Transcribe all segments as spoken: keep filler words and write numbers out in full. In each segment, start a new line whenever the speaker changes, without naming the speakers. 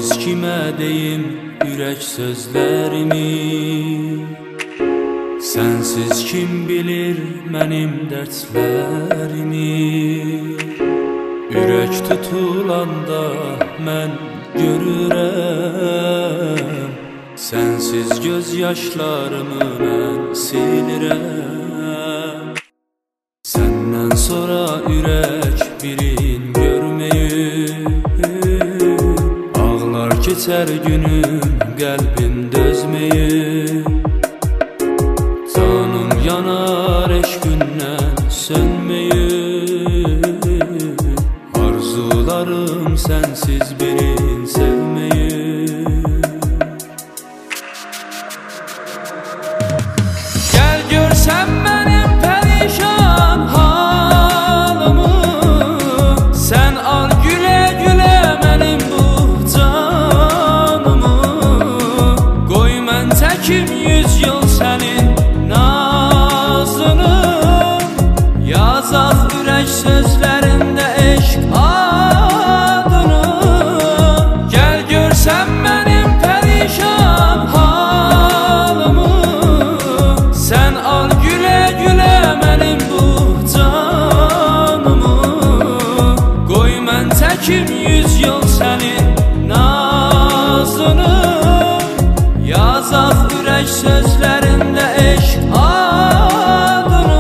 Sensiz kimə deyim ürək sözlərimi? Sensiz kim bilir mənim dərdlərimi? Ürək tutulanda mən görürəm, sensiz göz yaşlarımı mən silirəm. Səndən sonra ürək birin görməyib, ağlar keçər günüm qəlbim dözməyib. Canım yanar eşqündən sönməyib, arzularım sensiz birin sevməyib. Gəl görsən mənim pərişan halımı, sən al gülə gülə mənim bu canımı. Qoy mən təkim yüz yıl sənin nazını, yazaq ürək sözlərində eşq adını. Gəl görsən mənim pərişan halımı, sən al gülə gülə mənim bu canımı. Qoy mən təkim yüz yıl sənin nazını, yazaq ürək sözlərində eşq adını.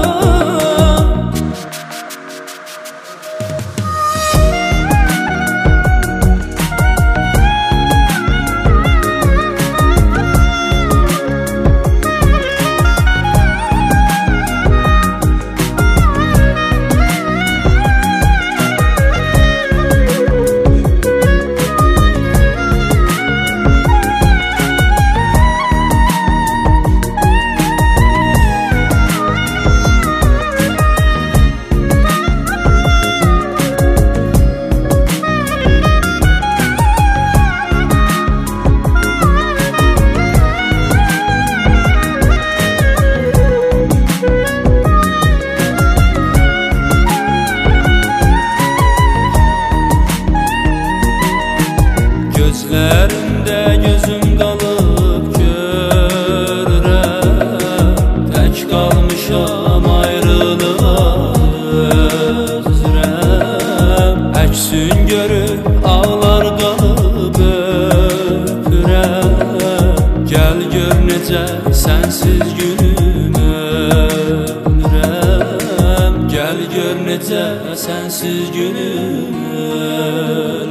Gözlərində gözüm qalıb görürəm, tək qalmışam ayrılığa özürəm. Əksin görüb ağlar qalıb öpürəm, gəl gör necə sensiz günüm ölürəm. Gəl gör necə sensiz günüm ölürəm.